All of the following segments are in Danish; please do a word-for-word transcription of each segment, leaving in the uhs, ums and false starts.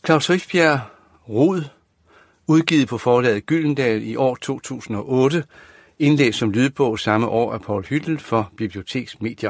Klaus Rifbjerg, Rod, udgivet på forlaget Gyldendal i år to tusind og otte, indlæst som lydbog samme år af Paul Hyttel for Biblioteksmedier.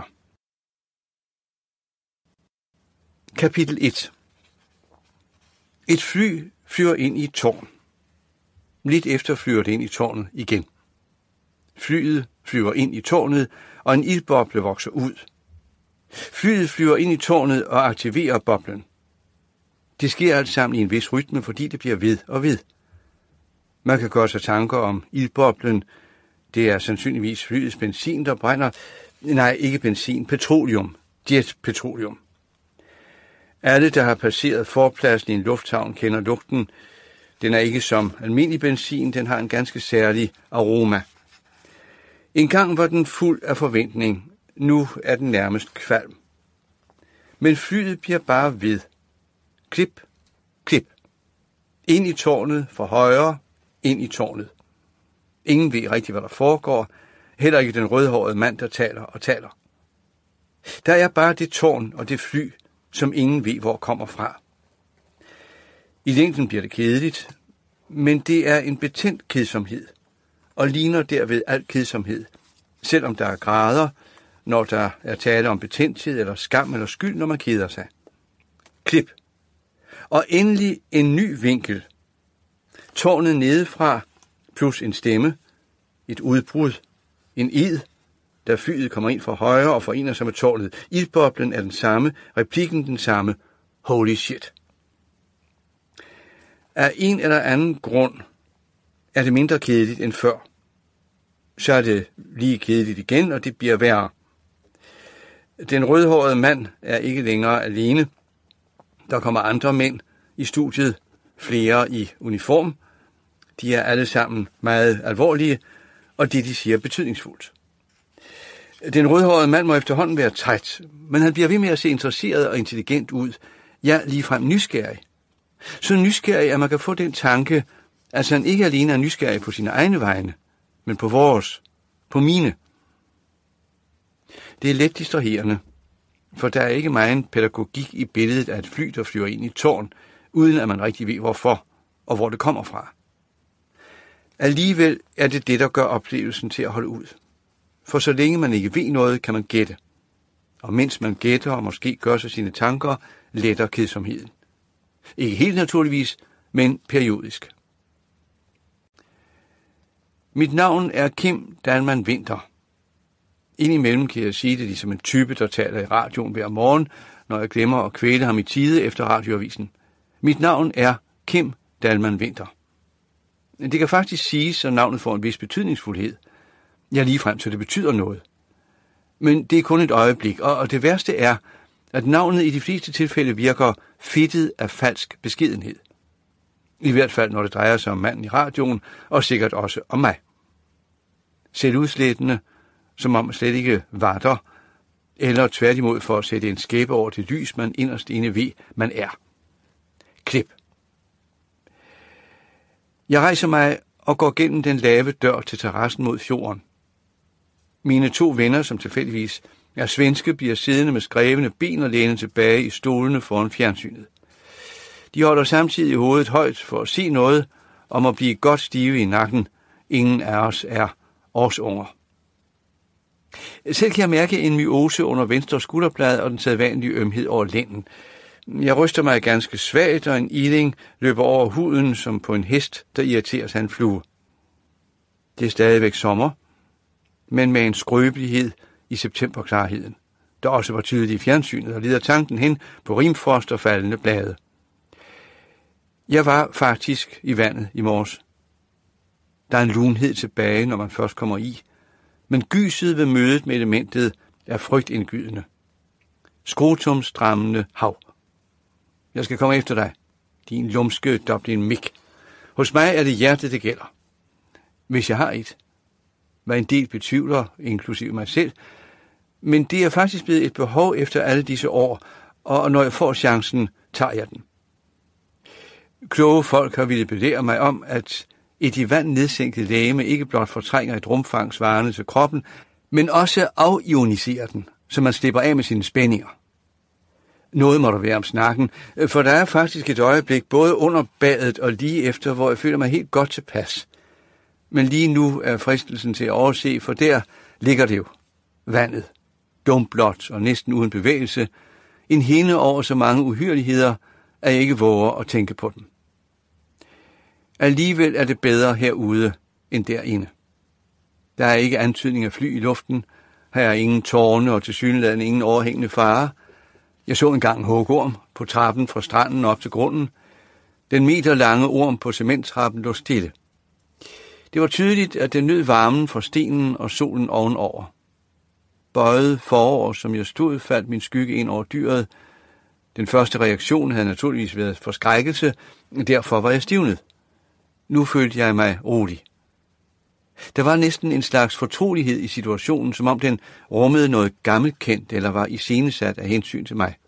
Kapitel et. Et fly flyver ind i et tårn. Lidt efter flyver det ind i tårnet igen. Flyet flyver ind i tårnet, og en ildboble vokser ud. Flyet flyver ind i tårnet og aktiverer boblen. Det sker alt sammen i en vis rytme, fordi det bliver ved og ved. Man kan gøre sig tanker om ildboblen. Det er sandsynligvis flyets benzin, der brænder. Nej, ikke benzin, petroleum. Jetpetroleum. Alle, der har passeret forpladsen i en lufthavn, kender lugten. Den er ikke som almindelig benzin, den har en ganske særlig aroma. En gang var den fuld af forventning. Nu er den nærmest kvalm. Men flyet bliver bare ved. Klip, klip. Ind i tårnet, for højre, ind i tårnet. Ingen ved rigtig, hvad der foregår. Heller ikke den rødhårede mand, der taler og taler. Der er bare det tårn og det fly, som ingen ved, hvor kommer fra. I længden bliver det kedeligt, men det er en betændt kedsomhed, og ligner derved al kedsomhed, selvom der er grader, når der er tale om betændthed eller skam eller skyld, når man keder sig. Klip. Og endelig en ny vinkel. Tårnet nedefra, plus en stemme, et udbrud, en ed, da flyet kommer ind fra højre og forener sig med tårnet. Ildboblen er den samme, replikken den samme. Holy shit. Af en eller anden grund er det mindre kedeligt end før. Så er det lige kedeligt igen, og det bliver værre. Den rødhårede mand er ikke længere alene. Der kommer andre mænd i studiet, flere i uniform. De er alle sammen meget alvorlige, og det de siger betydningsfuldt. Den rødhårede mand må efterhånden være træt, men han bliver ved med at se interesseret og intelligent ud. Ja, ligefrem nysgerrig. Så nysgerrig, at man kan få den tanke, at han ikke alene er nysgerrig på sine egne vegne, men på vores, på mine. Det er let distraherende, for der er ikke meget pædagogik i billedet af et fly, der flyver ind i tårn, uden at man rigtig ved hvorfor og hvor det kommer fra. Alligevel er det det, der gør oplevelsen til at holde ud. For så længe man ikke ved noget, kan man gætte. Og mens man gætter og måske gør sig sine tanker, letter kedsomheden. Ikke helt naturligvis, men periodisk. Mit navn er Kim Dalman Winther. Indimellem kan jeg sige det ligesom en type, der taler i radioen hver morgen, når jeg glemmer at kvæle ham i tide efter radioavisen. Mit navn er Kim Dalman Winther. Det kan faktisk siges, at navnet får en vis betydningsfuldhed. Ja, ligefrem, så det betyder noget. Men det er kun et øjeblik, og det værste er, at navnet i de fleste tilfælde virker fedtet af falsk beskedenhed. I hvert fald, når det drejer sig om manden i radioen, og sikkert også om mig. Selvudslættende, som om man slet ikke var der, eller tværtimod for at sætte en skæbe over det lys, man inderst inde ved, man er. Klip. Jeg rejser mig og går gennem den lave dør til terrassen mod fjorden. Mine to venner, som tilfældigvis er svenske, bliver siddende med skrevne ben og lænet tilbage i stolene foran fjernsynet. De holder samtidig hovedet højt for at se noget, om at blive godt stive i nakken. Ingen af os er årsunger. Selv kan jeg mærke en myose under venstre skulderblad og den sædvanlige ømhed over lænden. Jeg ryster mig ganske svagt, og en iling løber over huden som på en hest, der irriterer sig en flue. Det er stadigvæk sommer, men med en skrøbelighed i septemberklarheden, der også var tydelig i fjernsynet og leder tanken hen på rimfrost og faldende blade. Jeg var faktisk i vandet i morges. Der er en lunhed tilbage, når man først kommer i, men gyset ved mødet med elementet er frygtindgydende. Skrotumsdrammende hav. Jeg skal komme efter dig, din lumske Dublin Mick. Hos mig er det hjertet, det gælder. Hvis jeg har et. Hvad en del betvivler, inklusive mig selv, men det er faktisk blevet et behov efter alle disse år, og når jeg får chancen, tager jeg den. Kloge folk har ville belære mig om, at et i vand nedsænket legeme ikke blot fortrænger et rumfang svarende til kroppen, men også afioniserer den, så man slipper af med sine spændinger. Noget må der være om snakken, for der er faktisk et øjeblik både under badet og lige efter, hvor jeg føler mig helt godt tilpas. Men lige nu er fristelsen til at overse, for der ligger det jo, vandet, dumblot og næsten uden bevægelse, en hinde over så mange uhyrligheder, at jeg ikke våger at tænke på dem. Alligevel er det bedre herude end derinde. Der er ikke antydning af fly i luften, her er ingen tårne og tilsyneladende ingen overhængende fare. Jeg så engang en hugorm på trappen fra stranden op til grunden. Den meterlange orm på cementtrappen lå stille. Det var tydeligt, at den nød varmen fra stenen og solen ovenover. Bøjet forover, som jeg stod, faldt min skygge ind over dyret. Den første reaktion havde naturligvis været forskrækkelse, derfor var jeg stivnet. Nu følte jeg mig rolig. Der var næsten en slags fortrolighed i situationen, som om den rummede noget gammelkendt eller var iscenesat af hensyn til mig.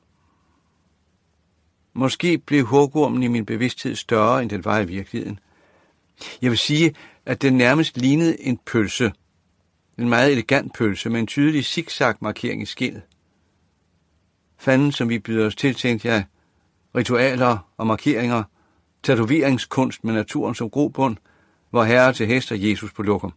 Måske blev hugormen i min bevidsthed større, end den var i virkeligheden. Jeg vil sige, at den nærmest lignede en pølse. En meget elegant pølse med en tydelig zigzag-markering i skindet. Fanden, som vi byder os til, tænkte jeg, ritualer og markeringer, tatoveringskunst med naturen som grobund, hvor herre til hest og Jesus på lokum.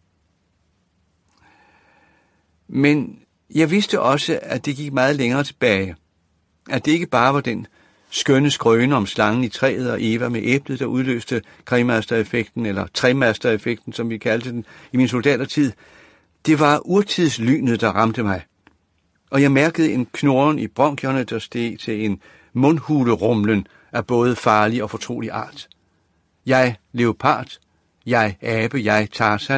Men jeg vidste også, at det gik meget længere tilbage. At det ikke bare var den skønne skrøne om slangen i træet og Eva med æblet, der udløste kremastereffekten, eller tremastereffekten, som vi kaldte den i min soldatertid. Det var urtidslynet, der ramte mig. Og jeg mærkede en knurren i bronkierne, der steg til en mundhulerumlen af både farlig og fortrolig art. Jeg leopard, jeg abe, jeg Tarzan,